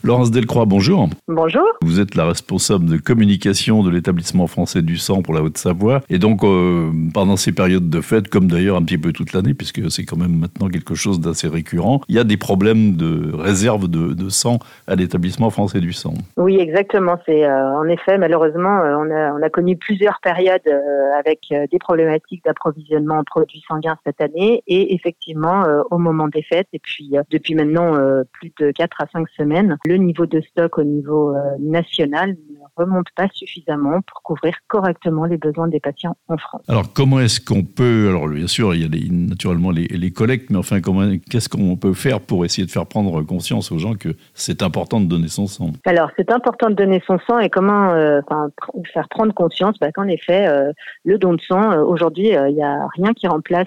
Laurence Delcroix, bonjour. Bonjour. Vous êtes la responsable de communication de l'établissement français du sang pour la Haute-Savoie. Et donc, pendant ces périodes de fête, comme d'ailleurs un petit peu toute l'année, puisque c'est quand même maintenant quelque chose d'assez récurrent, il y a des problèmes de réserve de sang à l'établissement français du sang. Oui, exactement. C'est en effet, malheureusement, on a connu plusieurs périodes avec des problématiques d'approvisionnement en produits sanguins cette année. Et effectivement, au moment des fêtes, et puis depuis maintenant plus de 4 à 5 semaines, le niveau de stock au niveau national ne remonte pas suffisamment pour couvrir correctement les besoins des patients en France. Alors, comment est-ce qu'on peut... Alors, bien sûr, il y a naturellement les collectes, mais enfin, qu'est-ce qu'on peut faire pour essayer de faire prendre conscience aux gens que c'est important de donner son sang? Alors, c'est important de donner son sang et comment faire prendre conscience qu'en effet, le don de sang, aujourd'hui, il n'y a rien qui remplace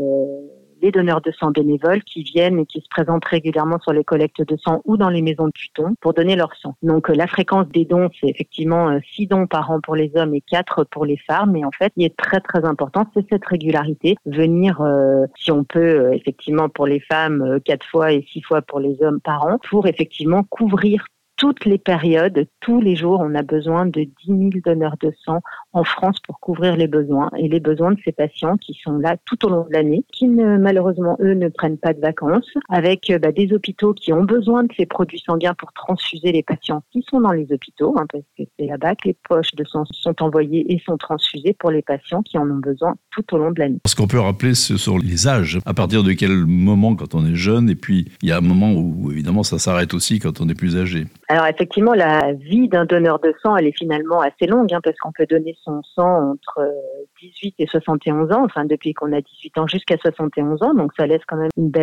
les donneurs de sang bénévoles qui viennent et qui se présentent régulièrement sur les collectes de sang ou dans les maisons de Puton pour donner leur sang. Donc la fréquence des dons, c'est effectivement 6 dons par an pour les hommes et 4 pour les femmes. Mais en fait, il est très très important, c'est cette régularité. Venir, si on peut, effectivement pour les femmes, 4 fois et 6 fois pour les hommes par an, pour effectivement couvrir toutes les périodes, tous les jours, on a besoin de 10 000 donneurs de sang en France pour couvrir les besoins et les besoins de ces patients qui sont là tout au long de l'année, qui malheureusement, eux, ne prennent pas de vacances, avec des hôpitaux qui ont besoin de ces produits sanguins pour transfuser les patients qui sont dans les hôpitaux, parce que c'est là-bas que les poches de sang sont envoyées et sont transfusées pour les patients qui en ont besoin tout au long de l'année. Ce qu'on peut rappeler, ce sont les âges. À partir de quel moment quand on est jeune, et puis il y a un moment où évidemment ça s'arrête aussi quand on est plus âgé. Alors effectivement, la vie d'un donneur de sang, elle est finalement assez longue, parce qu'on peut donner son sang entre 18 et 71 ans, depuis qu'on a 18 ans jusqu'à 71 ans, donc ça laisse quand même une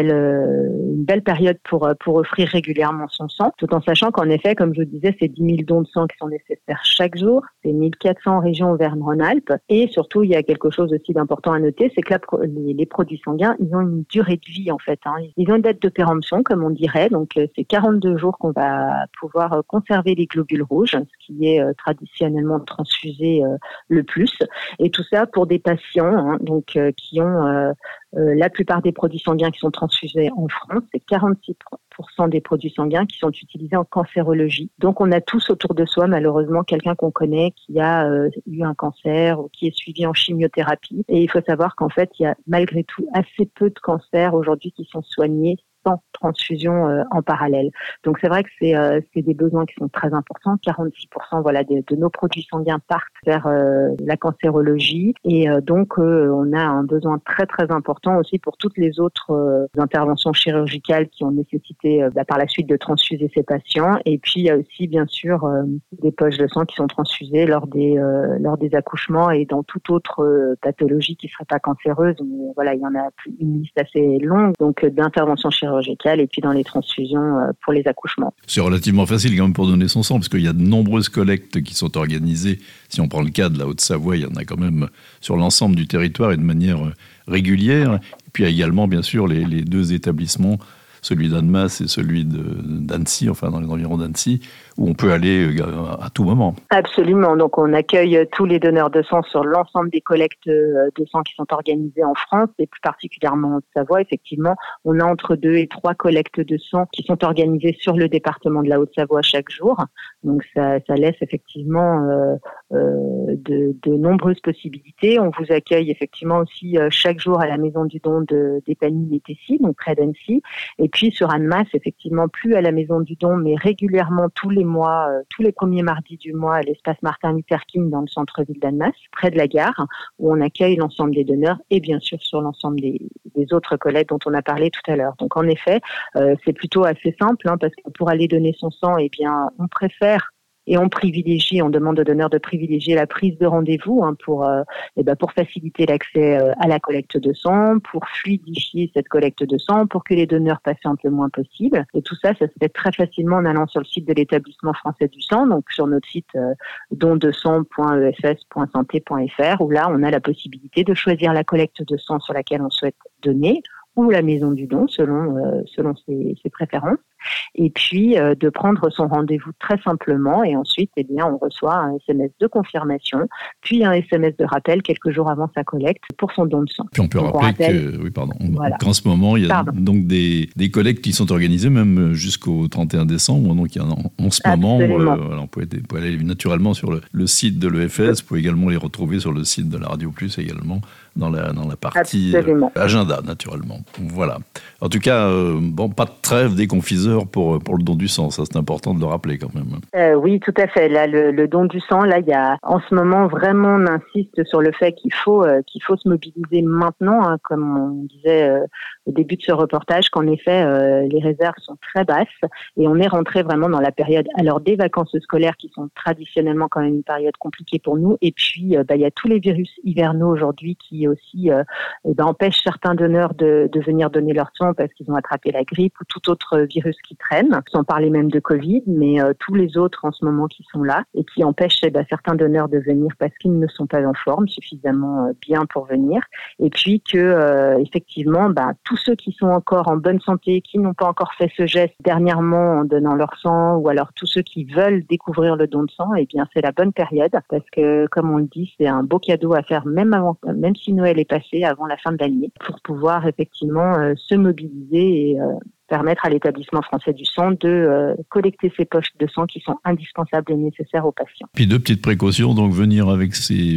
belle période pour offrir régulièrement son sang, tout en sachant qu'en effet, comme je vous disais, c'est 10 000 dons de sang qui sont nécessaires chaque jour, c'est 1400 en région Auvergne-Rhône-Alpes, et surtout, il y a quelque chose aussi d'important à noter, c'est que les produits sanguins, ils ont une durée de vie en fait, ils ont une date de péremption, comme on dirait, donc c'est 42 jours qu'on va pouvoir conserver les globules rouges, ce qui est traditionnellement transfusé le plus, et tout ça pour des patients qui ont la plupart des produits sanguins qui sont transfusés en France, c'est 46% des produits sanguins qui sont utilisés en cancérologie. Donc on a tous autour de soi malheureusement quelqu'un qu'on connaît qui a eu un cancer ou qui est suivi en chimiothérapie, et il faut savoir qu'en fait il y a malgré tout assez peu de cancers aujourd'hui qui sont soignés sans transfusion en parallèle. Donc c'est vrai que c'est des besoins qui sont très importants. 46% de nos produits sanguins partent vers la cancérologie, et donc on a un besoin très très important aussi pour toutes les autres interventions chirurgicales qui ont nécessité par la suite de transfuser ces patients. Et puis il y a aussi bien sûr des poches de sang qui sont transfusées lors des accouchements et dans toute autre pathologie qui serait pas cancéreuse. Mais voilà, il y en a une liste assez longue donc d'interventions chirurgicales et puis dans les transfusions pour les accouchements. C'est relativement facile quand même pour donner son sang, parce qu'il y a de nombreuses collectes qui sont organisées. Si on prend le cas de la Haute-Savoie, il y en a quand même sur l'ensemble du territoire et de manière régulière. Et puis il y a également bien sûr les deux établissements, celui d'Annemasse et celui d'Annecy, dans les environs d'Annecy, où on peut aller à tout moment. Absolument. Donc, on accueille tous les donneurs de sang sur l'ensemble des collectes de sang qui sont organisées en France, et plus particulièrement en Haute-Savoie. Effectivement, on a entre 2 et 3 collectes de sang qui sont organisées sur le département de la Haute-Savoie chaque jour. Donc, ça laisse effectivement de nombreuses possibilités. On vous accueille effectivement aussi chaque jour à la maison du don d'Épagny-les-Tessy, donc près d'Annecy. Et puis sur Annemasse, effectivement, plus à la maison du don, mais régulièrement tous les mois, tous les premiers mardis du mois, à l'espace Martin Luther King dans le centre-ville d'Annemasse, près de la gare, où on accueille l'ensemble des donneurs et bien sûr sur l'ensemble des autres collectes dont on a parlé tout à l'heure. Donc en effet, c'est plutôt assez simple, parce que pour aller donner son sang, on préfère et on demande aux donneurs de privilégier la prise de rendez-vous pour faciliter l'accès à la collecte de sang, pour fluidifier cette collecte de sang, pour que les donneurs patientent le moins possible. Et tout ça se fait très facilement en allant sur le site de l'établissement français du sang, donc sur notre site dondesang.efs.santé.fr, où là on a la possibilité de choisir la collecte de sang sur laquelle on souhaite donner, ou la maison du don selon ses préférences. et puis de prendre son rendez-vous très simplement, et ensuite on reçoit un SMS de confirmation, puis un SMS de rappel quelques jours avant sa collecte pour son don de sang. Puis on peut rappeler qu'en ce moment, il y a donc des collectes qui sont organisées même jusqu'au 31 décembre, donc il y en a en ce moment. On peut aller naturellement sur le site de l'EFS, vous pouvez également les retrouver sur le site de la Radio Plus également, dans la partie agenda, naturellement. Voilà. En tout cas, pas de trêve des confiseurs pour le don du sang, ça c'est important de le rappeler quand même. Oui, tout à fait. Là, le don du sang, là, il y a en ce moment vraiment, on insiste sur le fait qu'il faut se mobiliser maintenant, hein, comme on disait au début de ce reportage, qu'en effet, les réserves sont très basses et on est rentré vraiment dans la période, alors des vacances scolaires qui sont traditionnellement quand même une période compliquée pour nous, et puis il y a tous les virus hivernaux aujourd'hui qui aussi empêchent certains donneurs de venir donner leur sang parce qu'ils ont attrapé la grippe ou tout autre virus qui traîne, sans parler même de Covid, mais tous les autres en ce moment qui sont là et qui empêchent certains donneurs de venir parce qu'ils ne sont pas en forme suffisamment bien pour venir, et puis que effectivement tous ceux qui sont encore en bonne santé, qui n'ont pas encore fait ce geste dernièrement en donnant leur sang, ou alors tous ceux qui veulent découvrir le don de sang, c'est la bonne période parce que, comme on le dit, c'est un beau cadeau à faire même si Noël est passé, avant la fin de l'année, pour pouvoir effectivement se mobiliser et permettre à l'établissement français du sang de collecter ces poches de sang qui sont indispensables et nécessaires aux patients. Puis deux petites précautions, donc venir avec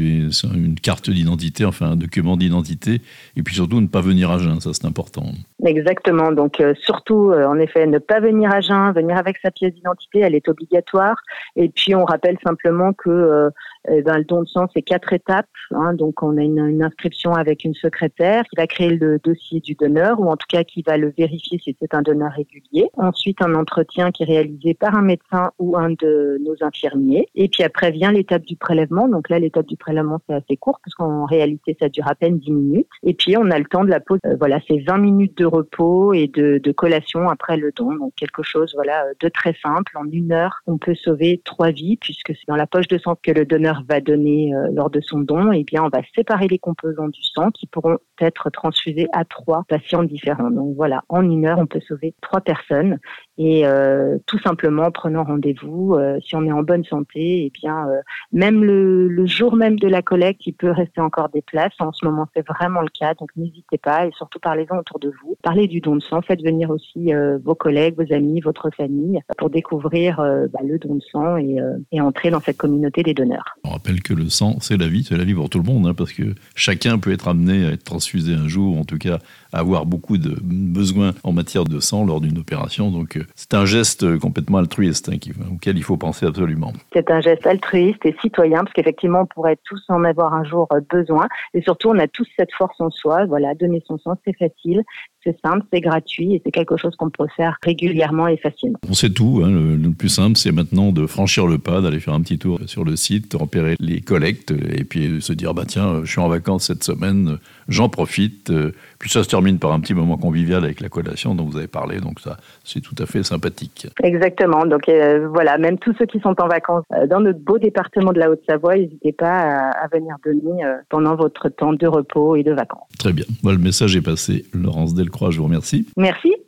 une carte d'identité, enfin un document d'identité, et puis surtout ne pas venir à jeun, ça c'est important. Exactement, donc surtout en effet ne pas venir à jeun, venir avec sa pièce d'identité, elle est obligatoire, et puis on rappelle simplement que le don de sang c'est 4 étapes, hein, donc on a une inscription avec une secrétaire qui va créer le dossier du donneur, ou en tout cas qui va le vérifier si c'est un donneur régulier. Ensuite, un entretien qui est réalisé par un médecin ou un de nos infirmiers. Et puis après vient l'étape du prélèvement. Donc là, l'étape du prélèvement, c'est assez court parce qu'en réalité, ça dure à peine 10 minutes. Et puis, on a le temps de la pause. C'est 20 minutes de repos et de collation après le don. Donc quelque chose de très simple. En 1 heure, on peut sauver 3 vies puisque c'est dans la poche de sang que le donneur va donner lors de son don. Et bien, on va séparer les composants du sang qui pourront être transfusés à 3 patients différents. Donc voilà, en 1 heure, on peut sauver 3 personnes et tout simplement en prenant rendez-vous, si on est en bonne santé, même le jour même de la collecte, il peut rester encore des places. En ce moment, c'est vraiment le cas, donc n'hésitez pas et surtout parlez-en autour de vous. Parlez du don de sang, faites venir aussi vos collègues, vos amis, votre famille pour découvrir le don de sang et entrer dans cette communauté des donneurs. On rappelle que le sang, c'est la vie pour tout le monde, hein, parce que chacun peut être amené à être transfusé un jour, ou en tout cas à avoir beaucoup de besoins en matière de sang lors d'une opération. Donc c'est un geste complètement altruiste auquel il faut penser absolument. C'est un geste altruiste et citoyen parce qu'effectivement on pourrait tous en avoir un jour besoin, et surtout on a tous cette force en soi. Donner son sang, c'est facile, c'est simple, c'est gratuit et c'est quelque chose qu'on peut faire régulièrement et facilement. On sait tout, le plus simple c'est maintenant de franchir le pas, d'aller faire un petit tour sur le site, repérer les collectes et puis se dire tiens, je suis en vacances cette semaine, j'en profite. Puis ça se termine par un petit moment convivial avec la collation dont vous avez parlé, donc ça c'est tout à fait sympathique. Exactement, donc même tous ceux qui sont en vacances dans notre beau département de la Haute-Savoie, n'hésitez pas à venir donner pendant votre temps de repos et de vacances. Très bien, le message est passé. Laurence Delcroix, je vous remercie. Merci.